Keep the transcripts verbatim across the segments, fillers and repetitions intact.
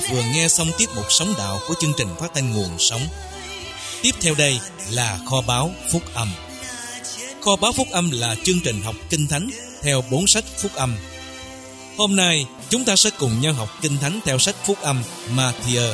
vừa nghe xong tiết mục Sống Đạo của chương trình phát thanh Nguồn Sống. Tiếp theo đây là Kho báu Phúc Âm. Kho báu Phúc Âm là chương trình học Kinh Thánh theo bốn sách Phúc Âm. Hôm nay chúng ta sẽ cùng nhau học Kinh Thánh theo sách Phúc Âm Ma-thi-ơ.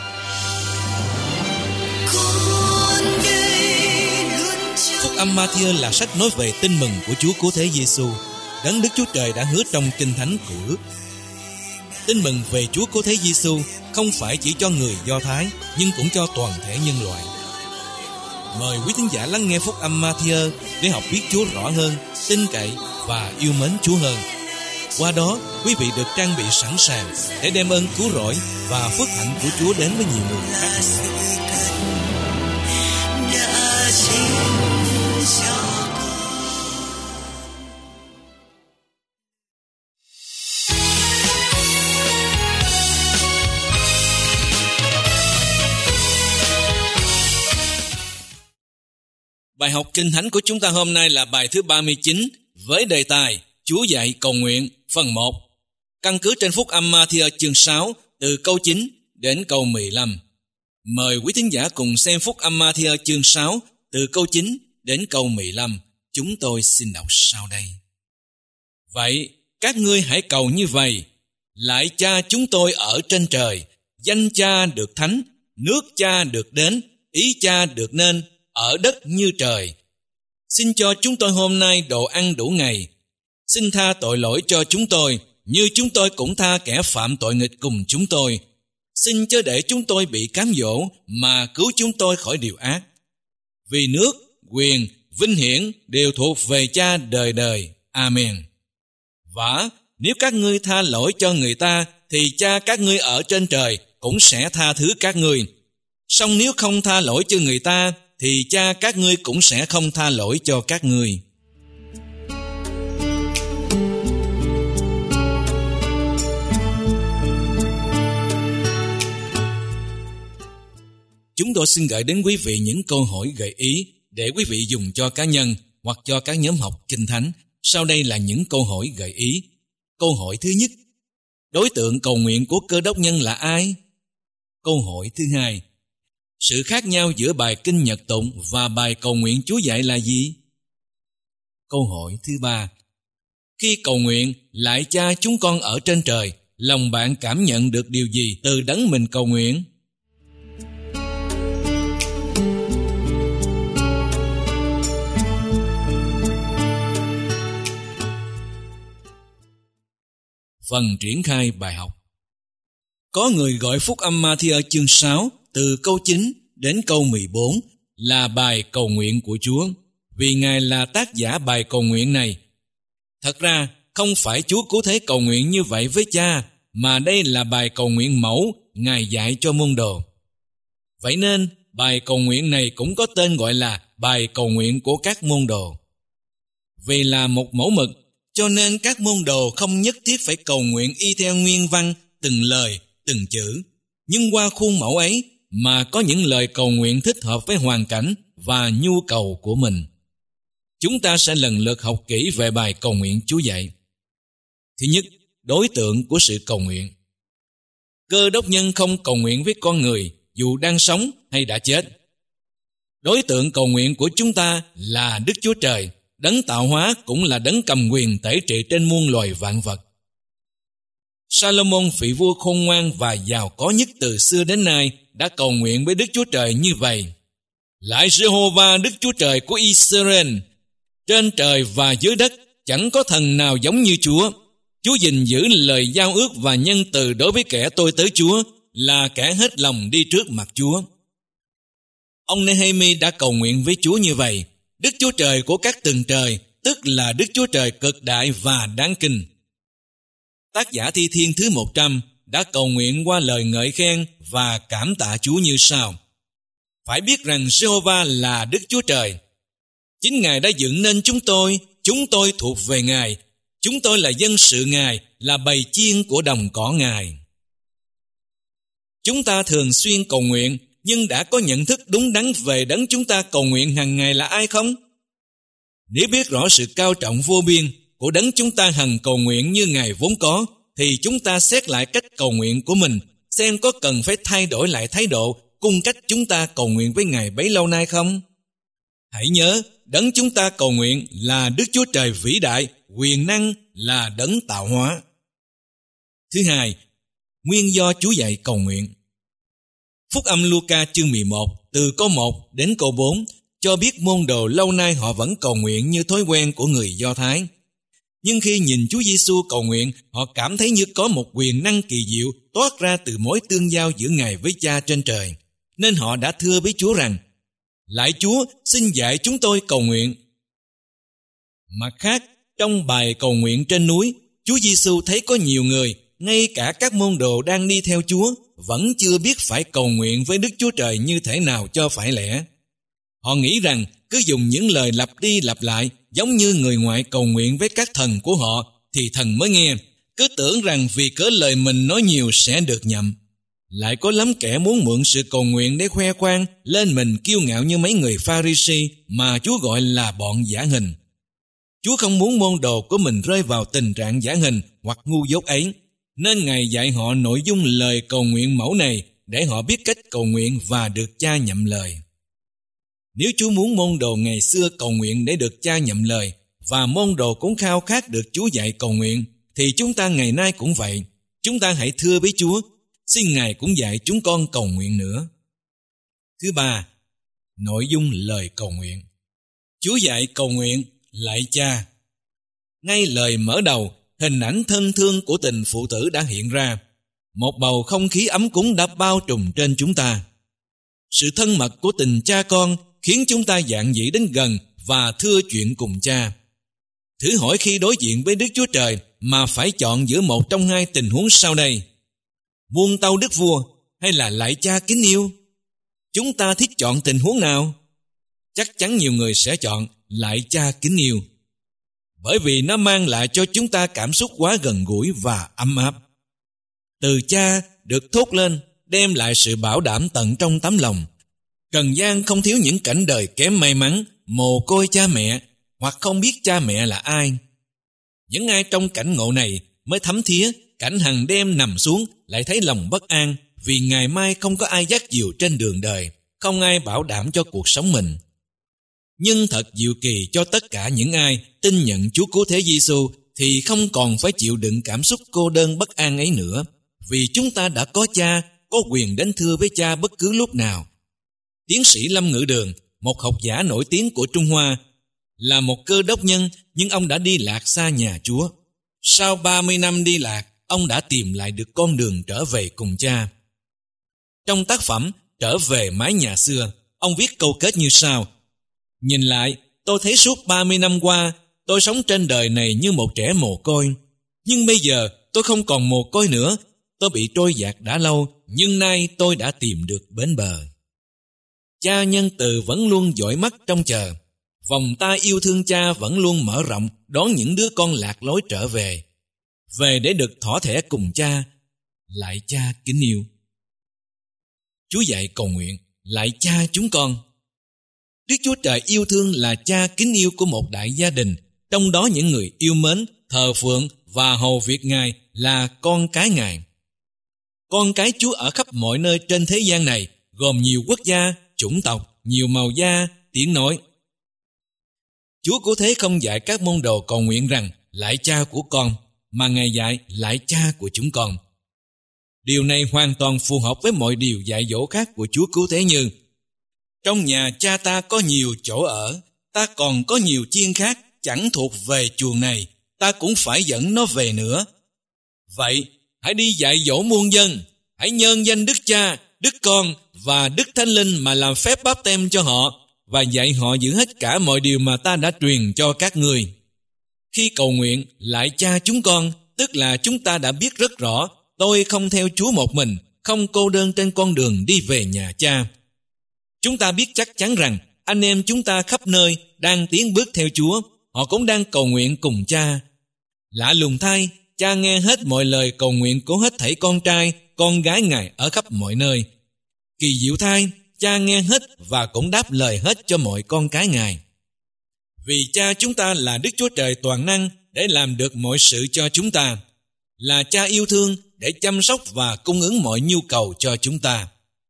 Phúc Âm Ma-thi-ơ là sách nói về tin mừng của Chúa Cứu Thế Giêsu, đấng Đức Chúa Trời đã hứa trong Kinh Thánh Cựu Ước. Tin mừng về Chúa Cứu Thế Giêsu không phải chỉ cho người Do Thái, nhưng cũng cho toàn thể nhân loại. Mời quý thính giả lắng nghe Phúc Âm Ma-thi-ơ để học biết Chúa rõ hơn, tin cậy và yêu mến Chúa hơn. Qua đó, quý vị được trang bị sẵn sàng để đem ơn cứu rỗi và phước hạnh của Chúa đến với nhiều người khác. Bài học Kinh Thánh của chúng ta hôm nay là bài thứ ba mươi chín với đề tài Chúa dạy cầu nguyện phần một. Căn cứ trên Phúc Âm Ma-thi-ơ chương sáu từ câu chín đến câu mười lăm. Mời quý thính giả cùng xem Phúc Âm Ma-thi-ơ chương sáu từ câu chín đến câu mười lăm. Chúng tôi xin đọc sau đây. Vậy các ngươi hãy cầu như vậy: Lạy Cha chúng tôi ở trên trời, danh Cha được thánh, nước Cha được đến, ý Cha được nên ở đất như trời. Xin cho chúng tôi hôm nay đồ ăn đủ ngày. Xin tha tội lỗi cho chúng tôi, như chúng tôi cũng tha kẻ phạm tội nghịch cùng chúng tôi. Xin chớ để chúng tôi bị cám dỗ, mà cứu chúng tôi khỏi điều ác. Vì nước, quyền, vinh hiển đều thuộc về Cha đời đời. Amen. Vả, nếu các ngươi tha lỗi cho người ta, thì Cha các ngươi ở trên trời cũng sẽ tha thứ các ngươi. Song nếu không tha lỗi cho người ta, thì Cha các ngươi cũng sẽ không tha lỗi cho các ngươi. Chúng tôi xin gửi đến quý vị những câu hỏi gợi ý để quý vị dùng cho cá nhân hoặc cho các nhóm học Kinh Thánh. Sau đây là những câu hỏi gợi ý. Câu hỏi thứ nhất: đối tượng cầu nguyện của Cơ Đốc nhân là ai? Câu hỏi thứ hai: sự khác nhau giữa bài Kinh Nhật Tụng và bài cầu nguyện Chúa dạy là gì? Câu hỏi thứ ba: khi cầu nguyện Lạy Cha chúng con ở trên trời, lòng bạn cảm nhận được điều gì từ đấng mình cầu nguyện? Phần triển khai bài học. Có người gọi Phúc Âm Ma-thi-ơ chương sáu từ câu chín đến câu mười bốn là bài cầu nguyện của Chúa, vì Ngài là tác giả bài cầu nguyện này. Thật ra, không phải Chúa Cứu Thế cầu nguyện như vậy với Cha, mà đây là bài cầu nguyện mẫu Ngài dạy cho môn đồ. Vậy nên, bài cầu nguyện này cũng có tên gọi là bài cầu nguyện của các môn đồ. Vì là một mẫu mực, cho nên các môn đồ không nhất thiết phải cầu nguyện y theo nguyên văn, từng lời, từng chữ. Nhưng qua khuôn mẫu ấy mà có những lời cầu nguyện thích hợp với hoàn cảnh và nhu cầu của mình. Chúng ta sẽ lần lượt học kỹ về bài cầu nguyện Chúa dạy. Thứ nhất, đối tượng của sự cầu nguyện. Cơ đốc nhân không cầu nguyện với con người dù đang sống hay đã chết. Đối tượng cầu nguyện của chúng ta là Đức Chúa Trời, đấng tạo hóa cũng là đấng cầm quyền tể trị trên muôn loài vạn vật. Salomon, vị vua khôn ngoan và giàu có nhất từ xưa đến nay, đã cầu nguyện với Đức Chúa Trời như vậy: Lạy Giê-hô-va Đức Chúa Trời của Israel, trên trời và dưới đất chẳng có thần nào giống như Chúa. Chúa gìn giữ lời giao ước và nhân từ đối với kẻ tôi tới Chúa, là kẻ hết lòng đi trước mặt Chúa. Ông Nehemi đã cầu nguyện với Chúa như vậy: Đức Chúa Trời của các tầng trời, tức là Đức Chúa Trời cực đại và đáng kinh. Tác giả Thi Thiên thứ một trăm đã cầu nguyện qua lời ngợi khen và cảm tạ Chúa như sau: phải biết rằng Giê-hô-va là Đức Chúa Trời. Chính Ngài đã dựng nên chúng tôi, chúng tôi thuộc về Ngài. Chúng tôi là dân sự Ngài, là bầy chiên của đồng cỏ Ngài. Chúng ta thường xuyên cầu nguyện, nhưng đã có nhận thức đúng đắn về đấng chúng ta cầu nguyện hàng ngày là ai không? Nếu biết rõ sự cao trọng vô biên của đấng chúng ta hằng cầu nguyện như Ngài vốn có, thì chúng ta xét lại cách cầu nguyện của mình xem có cần phải thay đổi lại thái độ cung cách chúng ta cầu nguyện với Ngài bấy lâu nay không? Hãy nhớ, đấng chúng ta cầu nguyện là Đức Chúa Trời vĩ đại, quyền năng, là đấng tạo hóa. Thứ hai, nguyên do Chúa dạy cầu nguyện. Phúc âm Luca chương mười một, từ câu một đến câu bốn, cho biết môn đồ lâu nay họ vẫn cầu nguyện như thói quen của người Do Thái. Nhưng khi nhìn Chúa Giêsu cầu nguyện, họ cảm thấy như có một quyền năng kỳ diệu toát ra từ mối tương giao giữa Ngài với Cha trên trời. Nên họ đã thưa với Chúa rằng: Lạy Chúa, xin dạy chúng tôi cầu nguyện. Mặt khác, trong bài cầu nguyện trên núi, Chúa Giêsu thấy có nhiều người, ngay cả các môn đồ đang đi theo Chúa, vẫn chưa biết phải cầu nguyện với Đức Chúa Trời như thế nào cho phải lẽ. Họ nghĩ rằng cứ dùng những lời lặp đi lặp lại giống như người ngoại cầu nguyện với các thần của họ thì thần mới nghe, cứ tưởng rằng vì cớ lời mình nói nhiều sẽ được nhậm. Lại có lắm kẻ muốn mượn sự cầu nguyện để khoe khoang, lên mình kiêu ngạo như mấy người Pha-ri-si mà Chúa gọi là bọn giả hình. Chúa không muốn môn đồ của mình rơi vào tình trạng giả hình hoặc ngu dốt ấy, nên Ngài dạy họ nội dung lời cầu nguyện mẫu này để họ biết cách cầu nguyện và được Cha nhậm lời. Nếu Chúa muốn môn đồ ngày xưa cầu nguyện để được Cha nhậm lời, và môn đồ cũng khao khát được Chúa dạy cầu nguyện, thì chúng ta ngày nay cũng vậy. Chúng ta hãy thưa với Chúa, xin Ngài cũng dạy chúng con cầu nguyện nữa. Thứ ba, nội dung lời cầu nguyện. Chúa dạy cầu nguyện: Lạy Cha. Ngay lời mở đầu, hình ảnh thân thương của tình phụ tử đã hiện ra. Một bầu không khí ấm cúng đã bao trùm trên chúng ta. Sự thân mật của tình cha con khiến chúng ta dạn dĩ đến gần và thưa chuyện cùng Cha. Thử hỏi khi đối diện với Đức Chúa Trời mà phải chọn giữa một trong hai tình huống sau đây: muôn tâu Đức Vua hay là Lạy Cha kính yêu? Chúng ta thích chọn tình huống nào? Chắc chắn nhiều người sẽ chọn Lạy Cha kính yêu, bởi vì nó mang lại cho chúng ta cảm xúc quá gần gũi và ấm áp. Từ Cha được thốt lên đem lại sự bảo đảm tận trong tấm lòng. Trần gian không thiếu những cảnh đời kém may mắn, mồ côi cha mẹ hoặc không biết cha mẹ là ai. Những ai trong cảnh ngộ này mới thấm thía cảnh hàng đêm nằm xuống lại thấy lòng bất an vì ngày mai không có ai dắt dìu trên đường đời, không ai bảo đảm cho cuộc sống mình. Nhưng thật diệu kỳ cho tất cả những ai tin nhận Chúa Cứu Thế Giêsu thì không còn phải chịu đựng cảm xúc cô đơn bất an ấy nữa, vì chúng ta đã có Cha, có quyền đến thưa với Cha bất cứ lúc nào. Tiến sĩ Lâm Ngữ Đường, một học giả nổi tiếng của Trung Hoa, là một cơ đốc nhân, nhưng ông đã đi lạc xa nhà Chúa. Sau ba mươi năm đi lạc, ông đã tìm lại được con đường trở về cùng Cha. Trong tác phẩm Trở về mái nhà xưa, ông viết câu kết như sau: Nhìn lại, tôi thấy suốt ba mươi năm qua, tôi sống trên đời này như một trẻ mồ côi. Nhưng bây giờ tôi không còn mồ côi nữa, tôi bị trôi dạt đã lâu, nhưng nay tôi đã tìm được bến bờ. Cha nhân từ vẫn luôn dõi mắt trông chờ. Vòng tay yêu thương Cha vẫn luôn mở rộng đón những đứa con lạc lối trở về. Về để được thỏa thẻ cùng Cha. Lạy Cha kính yêu. Chúa dạy cầu nguyện: Lạy Cha chúng con. Đức Chúa Trời yêu thương là Cha kính yêu của một đại gia đình, trong đó những người yêu mến, thờ phượng và hầu việc Ngài là con cái Ngài. Con cái Chúa ở khắp mọi nơi trên thế gian này, gồm nhiều quốc gia, chủng tộc, nhiều màu da, tiếng nói. Chúa Cứu Thế không dạy các môn đồ cầu nguyện rằng Lạy Cha của con, mà Ngài dạy Lạy Cha của chúng con. Điều này hoàn toàn phù hợp với mọi điều dạy dỗ khác của Chúa Cứu Thế như: Trong nhà Cha ta có nhiều chỗ ở, ta còn có nhiều chiên khác chẳng thuộc về chuồng này, ta cũng phải dẫn nó về nữa. Vậy, hãy đi dạy dỗ muôn dân, hãy nhân danh Đức Cha, Đức Con và Đức Thánh Linh mà làm phép báp têm cho họ, và dạy họ giữ hết cả mọi điều mà ta đã truyền cho các ngươi. Khi cầu nguyện Lạy Cha chúng con, tức là chúng ta đã biết rất rõ tôi không theo Chúa một mình, không cô đơn trên con đường đi về nhà Cha. Chúng ta biết chắc chắn rằng anh em chúng ta khắp nơi đang tiến bước theo Chúa, họ cũng đang cầu nguyện cùng Cha. Lạ lùng thay, Cha nghe hết mọi lời cầu nguyện của hết thảy con trai, con gái Ngài ở khắp mọi nơi. Kỳ diệu thay, Cha nghe hết và cũng đáp lời hết cho mọi con cái Ngài. Vì Cha chúng ta là Đức Chúa Trời toàn năng để làm được mọi sự cho chúng ta. là Cha yêu thương để chăm sóc và cung ứng mọi nhu cầu cho chúng ta.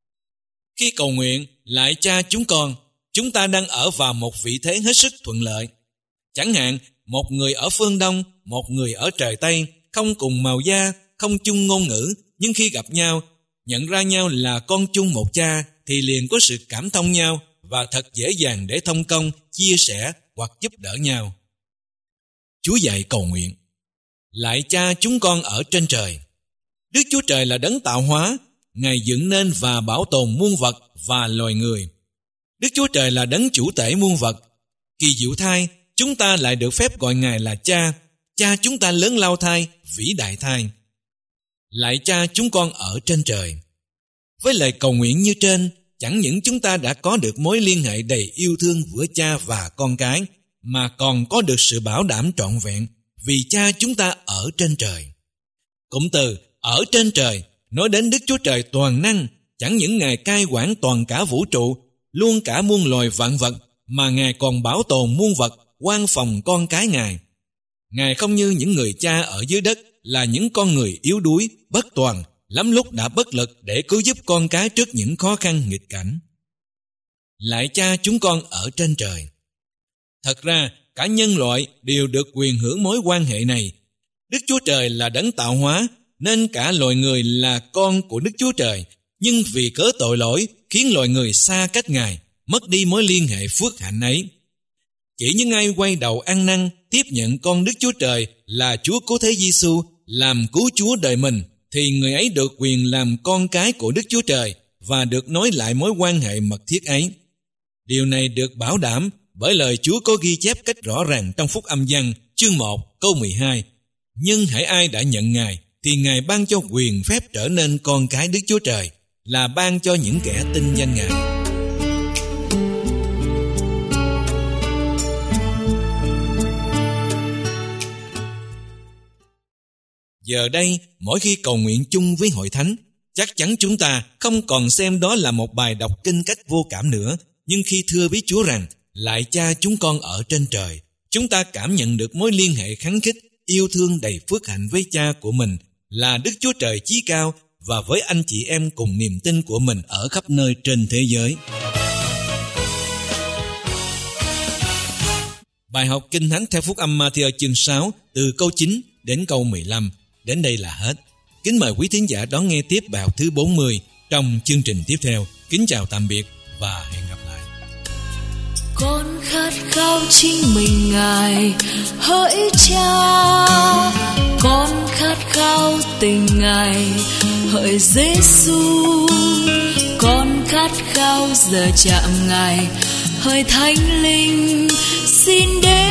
Khi cầu nguyện lại Cha chúng con, chúng ta đang ở vào một vị thế hết sức thuận lợi. Chẳng hạn, một người ở phương Đông, một người ở trời Tây, không cùng màu da, không chung ngôn ngữ, nhưng khi gặp nhau, nhận ra nhau là con chung một Cha, thì liền có sự cảm thông nhau và thật dễ dàng để thông công, chia sẻ hoặc giúp đỡ nhau. Chúa dạy cầu nguyện: Lạy Cha chúng con ở trên trời. Đức Chúa Trời là đấng tạo hóa, Ngài dựng nên và bảo tồn muôn vật và loài người. Đức Chúa Trời là đấng chủ tể muôn vật. Kỳ diệu thay, chúng ta lại được phép gọi Ngài là Cha. Cha chúng ta lớn lao thay, vĩ đại thay. Lạy Cha chúng con ở trên trời. Với lời cầu nguyện như trên, chẳng những chúng ta đã có được mối liên hệ đầy yêu thương giữa cha và con cái, mà còn có được sự bảo đảm trọn vẹn vì Cha chúng ta ở trên trời. Cụm từ ở trên trời nói đến Đức Chúa Trời toàn năng, chẳng những Ngài cai quản toàn cả vũ trụ, luôn cả muôn loài vạn vật, mà Ngài còn bảo tồn muôn vật, quan phòng con cái Ngài. Ngài không như những người cha ở dưới đất là những con người yếu đuối, bất toàn, lắm lúc đã bất lực để cứu giúp con cái trước những khó khăn nghịch cảnh. Lạy Cha chúng con ở trên trời. Thật ra, cả nhân loại đều được quyền hưởng mối quan hệ này. Đức Chúa Trời là đấng tạo hóa, nên cả loài người là con của Đức Chúa Trời, nhưng vì cớ tội lỗi khiến loài người xa cách Ngài, mất đi mối liên hệ phước hạnh ấy. Chỉ những ai quay đầu ăn năn, tiếp nhận con Đức Chúa Trời là Chúa Cứu Thế Giêsu làm cứu Chúa đời mình, thì người ấy được quyền làm con cái của Đức Chúa Trời và được nối lại mối quan hệ mật thiết ấy. Điều này được bảo đảm bởi lời Chúa có ghi chép cách rõ ràng trong Phúc Âm Giăng chương một câu mười hai. Nhưng hễ ai đã nhận Ngài thì Ngài ban cho quyền phép trở nên con cái Đức Chúa Trời, là ban cho những kẻ tin danh Ngài. Giờ đây, mỗi khi cầu nguyện chung với hội thánh, chắc chắn chúng ta không còn xem đó là một bài đọc kinh cách vô cảm nữa, nhưng khi thưa với Chúa rằng, lạy Cha chúng con ở trên trời, chúng ta cảm nhận được mối liên hệ khắng khích, yêu thương đầy phước hạnh với Cha của mình là Đức Chúa Trời chí cao, và với anh chị em cùng niềm tin của mình ở khắp nơi trên thế giới. Bài học Kinh Thánh theo Phúc Âm Ma-thi-ơ chương sáu từ câu chín đến câu mười lăm. Đến đây là hết. Kính mời quý thính giả đón nghe tiếp bài học thứ bốn mươi trong chương trình tiếp theo. Kính chào tạm biệt và hẹn gặp lại. Con khát khao chính mình Ngài, hỡi Cha. Con khát khao tình Ngài, hỡi Giêsu. Con khát khao giờ chạm Ngài, hỡi Thánh Linh xin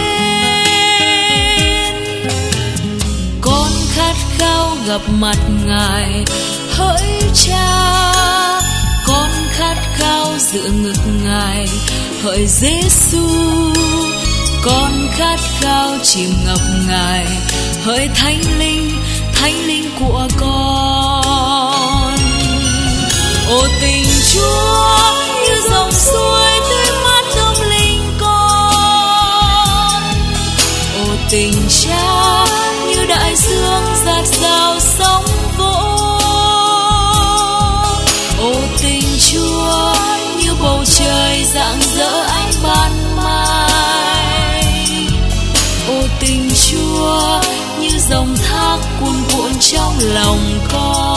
đến. Con khát khao gặp mặt Ngài, hỡi Cha. Con khát khao dựa ngực Ngài, hỡi Giêsu. Con khát khao chìm ngập Ngài, hỡi Thánh Linh, Thánh Linh của con. Ô tình Chúa như dòng suối tưới mát tâm linh con. Ô tình Cha như đại dương dạt dào sóng vỗ. Ô tình Chúa như bầu trời rạng rỡ ánh ban mai. Ô tình Chúa như dòng thác cuồn cuộn trong lòng con.